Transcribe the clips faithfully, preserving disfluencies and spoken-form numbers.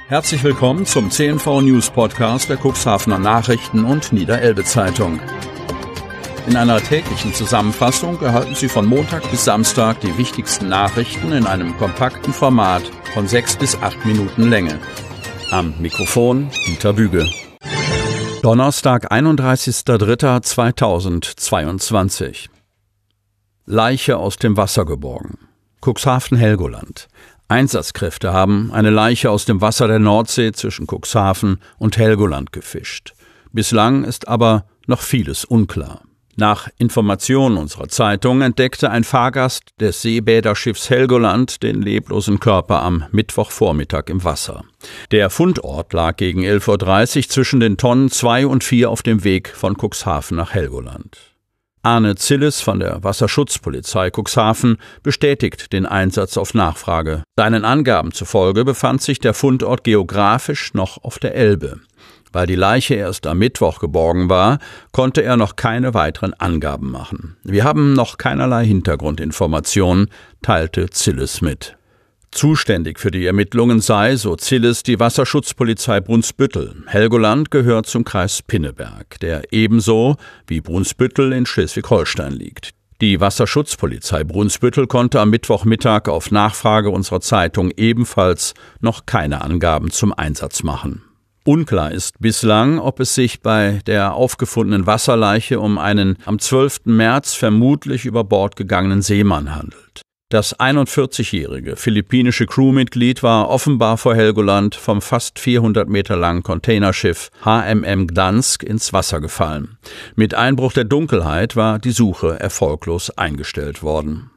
Herzlich willkommen zum C N V News Podcast der Cuxhavener Nachrichten und Niederelbe Zeitung. In einer täglichen Zusammenfassung erhalten Sie von Montag bis Samstag die wichtigsten Nachrichten in einem kompakten Format von sechs bis acht Minuten Länge. Am Mikrofon Dieter Büge. Donnerstag, einunddreißigster dritter zweitausendzweiundzwanzig. Leiche aus dem Wasser geborgen. Cuxhaven-Helgoland. Einsatzkräfte haben eine Leiche aus dem Wasser der Nordsee zwischen Cuxhaven und Helgoland gefischt. Bislang ist aber noch vieles unklar. Nach Informationen unserer Zeitung entdeckte ein Fahrgast des Seebäderschiffs Helgoland den leblosen Körper am Mittwochvormittag im Wasser. Der Fundort lag gegen elf Uhr dreißig zwischen den Tonnen zwei und vier auf dem Weg von Cuxhaven nach Helgoland. Arne Zilles von der Wasserschutzpolizei Cuxhaven bestätigt den Einsatz auf Nachfrage. Seinen Angaben zufolge befand sich der Fundort geografisch noch auf der Elbe. Weil die Leiche erst am Mittwoch geborgen war, konnte er noch keine weiteren Angaben machen. Wir haben noch keinerlei Hintergrundinformationen, teilte Zilles mit. Zuständig für die Ermittlungen sei, so Zilles, die Wasserschutzpolizei Brunsbüttel. Helgoland gehört zum Kreis Pinneberg, der ebenso wie Brunsbüttel in Schleswig-Holstein liegt. Die Wasserschutzpolizei Brunsbüttel konnte am Mittwochmittag auf Nachfrage unserer Zeitung ebenfalls noch keine Angaben zum Einsatz machen. Unklar ist bislang, ob es sich bei der aufgefundenen Wasserleiche um einen am zwölften März vermutlich über Bord gegangenen Seemann handelt. Das einundvierzigjährige philippinische Crewmitglied war offenbar vor Helgoland vom fast vierhundert Meter langen Containerschiff H M M Gdansk ins Wasser gefallen. Mit Einbruch der Dunkelheit war die Suche erfolglos eingestellt worden.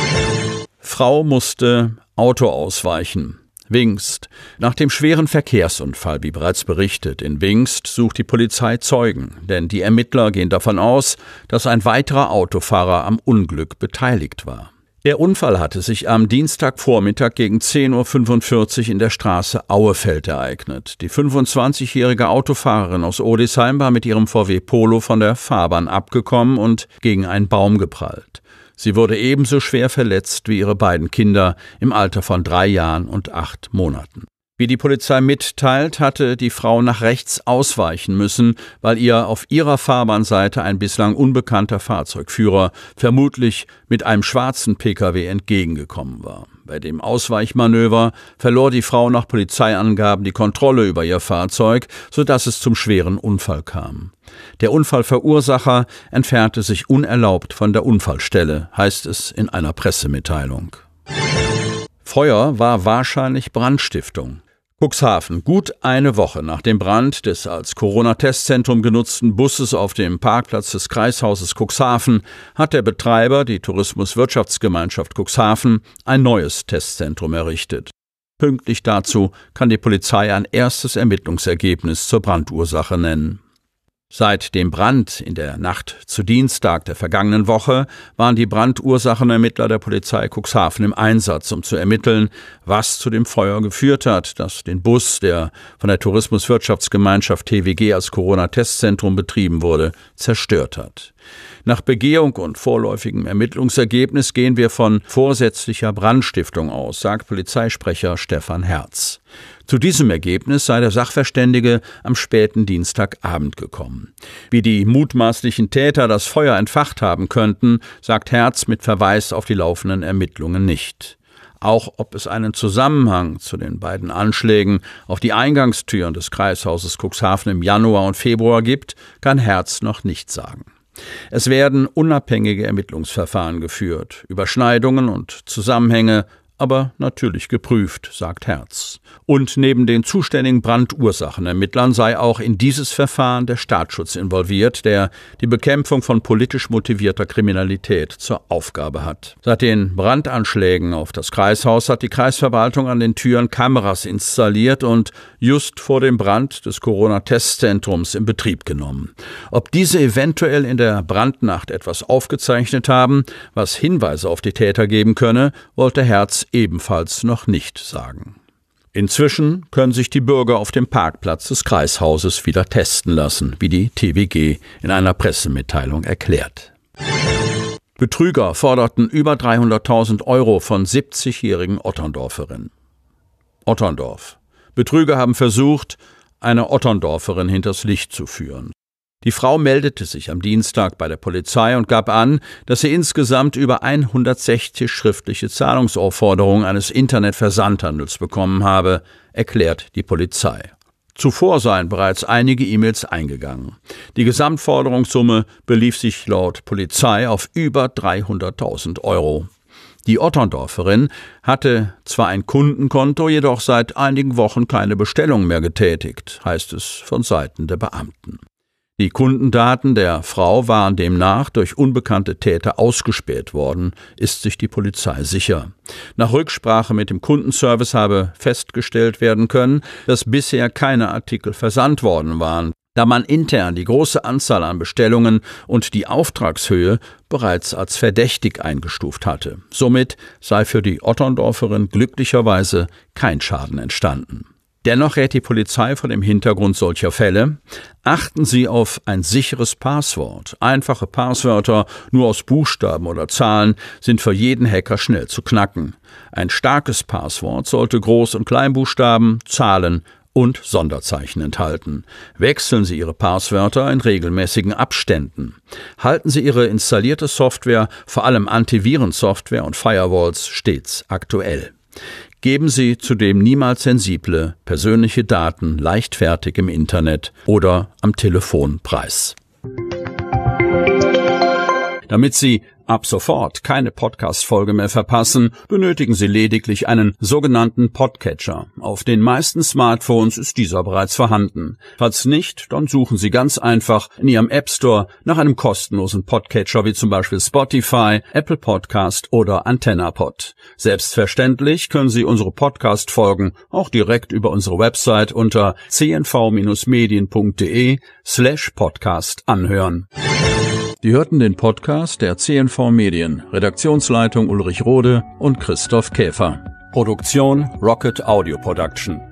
Frau musste Auto ausweichen. Wingst. Nach dem schweren Verkehrsunfall, wie bereits berichtet, in Wingst sucht die Polizei Zeugen, denn die Ermittler gehen davon aus, dass ein weiterer Autofahrer am Unglück beteiligt war. Der Unfall hatte sich am Dienstagvormittag gegen zehn Uhr fünfundvierzig in der Straße Auefeld ereignet. Die fünfundzwanzigjährige Autofahrerin aus Odisheim war mit ihrem V W Polo von der Fahrbahn abgekommen und gegen einen Baum geprallt. Sie wurde ebenso schwer verletzt wie ihre beiden Kinder im Alter von drei Jahren und acht Monaten. Wie die Polizei mitteilt, hatte die Frau nach rechts ausweichen müssen, weil ihr auf ihrer Fahrbahnseite ein bislang unbekannter Fahrzeugführer vermutlich mit einem schwarzen Pkw entgegengekommen war. Bei dem Ausweichmanöver verlor die Frau nach Polizeiangaben die Kontrolle über ihr Fahrzeug, sodass es zum schweren Unfall kam. Der Unfallverursacher entfernte sich unerlaubt von der Unfallstelle, heißt es in einer Pressemitteilung. Feuer war wahrscheinlich Brandstiftung. Cuxhaven. Gut eine Woche nach dem Brand des als Corona-Testzentrum genutzten Busses auf dem Parkplatz des Kreishauses Cuxhaven hat der Betreiber, die Tourismus-Wirtschaftsgemeinschaft Cuxhaven, ein neues Testzentrum errichtet. Pünktlich dazu kann die Polizei ein erstes Ermittlungsergebnis zur Brandursache nennen. Seit dem Brand in der Nacht zu Dienstag der vergangenen Woche waren die Brandursachenermittler der Polizei Cuxhaven im Einsatz, um zu ermitteln, was zu dem Feuer geführt hat, das den Bus, der von der Tourismuswirtschaftsgemeinschaft T W G als Corona-Testzentrum betrieben wurde, zerstört hat. Nach Begehung und vorläufigem Ermittlungsergebnis gehen wir von vorsätzlicher Brandstiftung aus, sagt Polizeisprecher Stefan Herz. Zu diesem Ergebnis sei der Sachverständige am späten Dienstagabend gekommen. Wie die mutmaßlichen Täter das Feuer entfacht haben könnten, sagt Herz mit Verweis auf die laufenden Ermittlungen nicht. Auch ob es einen Zusammenhang zu den beiden Anschlägen auf die Eingangstüren des Kreishauses Cuxhaven im Januar und Februar gibt, kann Herz noch nicht sagen. Es werden unabhängige Ermittlungsverfahren geführt, Überschneidungen und Zusammenhänge aber natürlich geprüft, sagt Herz. Und neben den zuständigen Brandursachenermittlern sei auch in dieses Verfahren der Staatsschutz involviert, der die Bekämpfung von politisch motivierter Kriminalität zur Aufgabe hat. Seit den Brandanschlägen auf das Kreishaus hat die Kreisverwaltung an den Türen Kameras installiert und just vor dem Brand des Corona-Testzentrums in Betrieb genommen. Ob diese eventuell in der Brandnacht etwas aufgezeichnet haben, was Hinweise auf die Täter geben könne, wollte Herz ebenfalls noch nicht sagen. Inzwischen können sich die Bürger auf dem Parkplatz des Kreishauses wieder testen lassen, wie die T W G in einer Pressemitteilung erklärt. Betrüger forderten über dreihunderttausend Euro von siebzigjährigen Otterndorferinnen. Otterndorf. Betrüger haben versucht, eine Otterndorferin hinters Licht zu führen. Die Frau meldete sich am Dienstag bei der Polizei und gab an, dass sie insgesamt über hundertsechzig schriftliche Zahlungsaufforderungen eines Internetversandhandels bekommen habe, erklärt die Polizei. Zuvor seien bereits einige E-Mails eingegangen. Die Gesamtforderungssumme belief sich laut Polizei auf über dreihunderttausend Euro. Die Otterndorferin hatte zwar ein Kundenkonto, jedoch seit einigen Wochen keine Bestellung mehr getätigt, heißt es von Seiten der Beamten. Die Kundendaten der Frau waren demnach durch unbekannte Täter ausgespäht worden, ist sich die Polizei sicher. Nach Rücksprache mit dem Kundenservice habe festgestellt werden können, dass bisher keine Artikel versandt worden waren, da man intern die große Anzahl an Bestellungen und die Auftragshöhe bereits als verdächtig eingestuft hatte. Somit sei für die Otterndorferin glücklicherweise kein Schaden entstanden. Dennoch rät die Polizei vor dem Hintergrund solcher Fälle: Achten Sie auf ein sicheres Passwort. Einfache Passwörter nur aus Buchstaben oder Zahlen sind für jeden Hacker schnell zu knacken. Ein starkes Passwort sollte Groß- und Kleinbuchstaben, Zahlen und Sonderzeichen enthalten. Wechseln Sie Ihre Passwörter in regelmäßigen Abständen. Halten Sie Ihre installierte Software, vor allem Antivirensoftware und Firewalls, stets aktuell. Geben Sie zudem niemals sensible, persönliche Daten leichtfertig im Internet oder am Telefon preis. Damit Sie ab sofort keine Podcast-Folge mehr verpassen, benötigen Sie lediglich einen sogenannten Podcatcher. Auf den meisten Smartphones ist dieser bereits vorhanden. Falls nicht, dann suchen Sie ganz einfach in Ihrem App Store nach einem kostenlosen Podcatcher wie zum Beispiel Spotify, Apple Podcast oder AntennaPod. Selbstverständlich können Sie unsere Podcast-Folgen auch direkt über unsere Website unter c n v medien punkt d e slash podcast anhören. Sie hörten den Podcast der C N V Medien, Redaktionsleitung Ulrich Rode und Christoph Käfer. Produktion Rocket Audio Production.